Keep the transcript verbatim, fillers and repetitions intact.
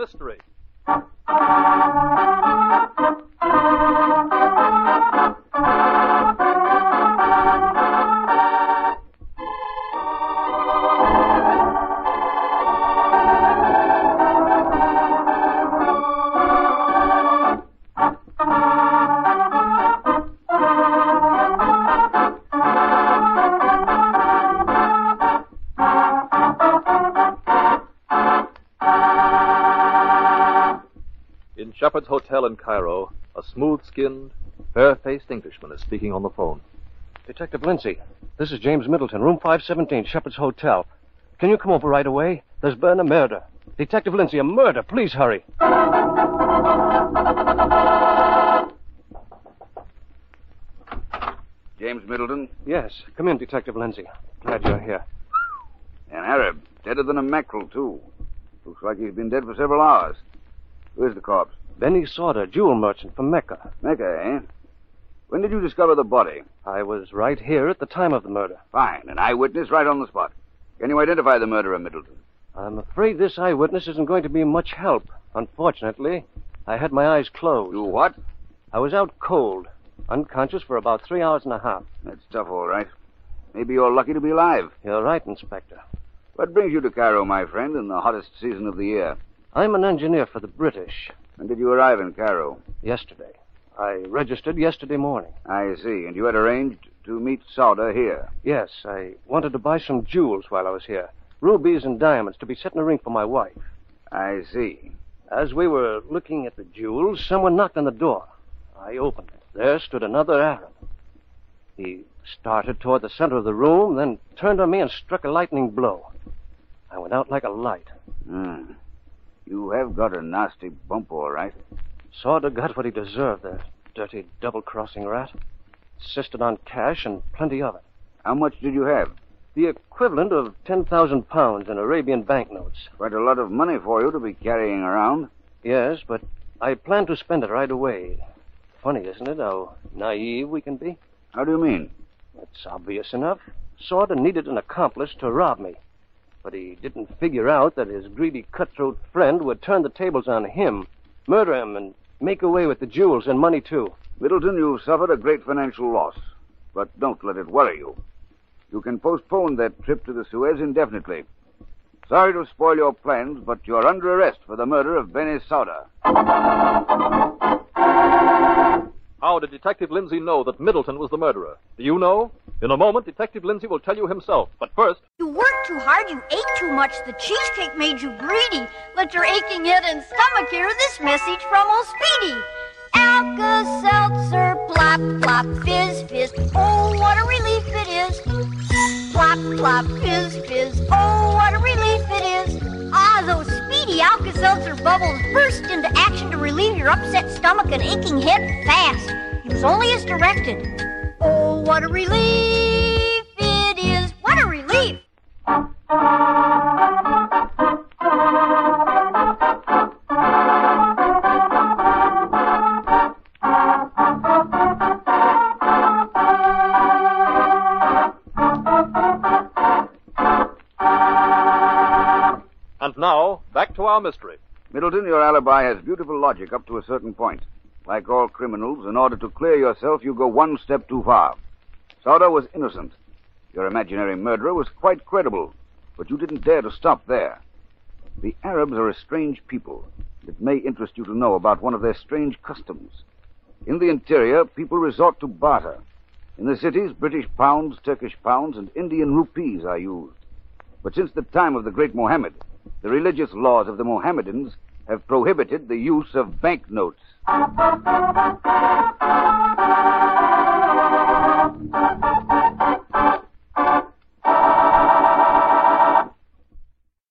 mystery. Shepherd's Hotel in Cairo, a smooth-skinned, fair-faced Englishman is speaking on the phone. Detective Lindsay, this is James Middleton, room five seventeen, Shepherd's Hotel. Can you come over right away? There's been a murder. Detective Lindsay, a murder. Please hurry. James Middleton? Yes. Come in, Detective Lindsay. Glad you're here. An Arab. Deader than a mackerel, too. Looks like he's been dead for several hours. Where's the corpse? Benny Sauter, jewel merchant from Mecca. Mecca, eh? When did you discover the body? I was right here at the time of the murder. Fine. An eyewitness right on the spot. Can you identify the murderer, Middleton? I'm afraid this eyewitness isn't going to be much help. Unfortunately, I had my eyes closed. You what? I was out cold, unconscious for about three hours and a half. That's tough, all right. Maybe you're lucky to be alive. You're right, Inspector. What brings you to Cairo, my friend, in the hottest season of the year? I'm an engineer for the British. When did you arrive in Cairo? Yesterday. I registered yesterday morning. I see. And you had arranged to meet Sauter here? Yes, I wanted to buy some jewels while I was here. Rubies and diamonds to be set in a ring for my wife. I see. As we were looking at the jewels, someone knocked on the door. I opened it. There stood another Arab. He started toward the center of the room, then turned on me and struck a lightning blow. I went out like a light. Hmm. You have got a nasty bump, all right. Sauter got what he deserved, the dirty double-crossing rat. Insisted on cash and plenty of it. How much did you have? The equivalent of ten thousand pounds in Arabian banknotes. Quite a lot of money for you to be carrying around. Yes, but I plan to spend it right away. Funny, isn't it, how naive we can be? How do you mean? It's obvious enough. Sauter needed an accomplice to rob me. But he didn't figure out that his greedy cutthroat friend would turn the tables on him, murder him, and make away with the jewels and money, too. Middleton, you've suffered a great financial loss. But don't let it worry you. You can postpone that trip to the Suez indefinitely. Sorry to spoil your plans, but you're under arrest for the murder of Benny Sauter. How did Detective Lindsay know that Middleton was the murderer? Do you know? In a moment, Detective Lindsay will tell you himself. But first... You worked too hard, you ate too much, the cheesecake made you greedy. Let your aching head and stomach hear this message from old Speedy. Alka-Seltzer, plop, plop, fizz, fizz, oh, what a relief it is. Plop, plop, fizz, fizz, oh, what a relief it is. Ah, those Speedy Alka-Seltzer bubbles burst into action to relieve your upset stomach and aching head fast. Use only as directed. Oh, what a relief it is. What a relief. And now, back to our mystery. Middleton, your alibi has beautiful logic up to a certain point. Like all criminals, in order to clear yourself, you go one step too far. Sauter was innocent. Your imaginary murderer was quite credible, but you didn't dare to stop there. The Arabs are a strange people. It may interest you to know about one of their strange customs. In the interior, people resort to barter. In the cities, British pounds, Turkish pounds, and Indian rupees are used. But since the time of the great Mohammed, the religious laws of the Mohammedans have prohibited the use of banknotes.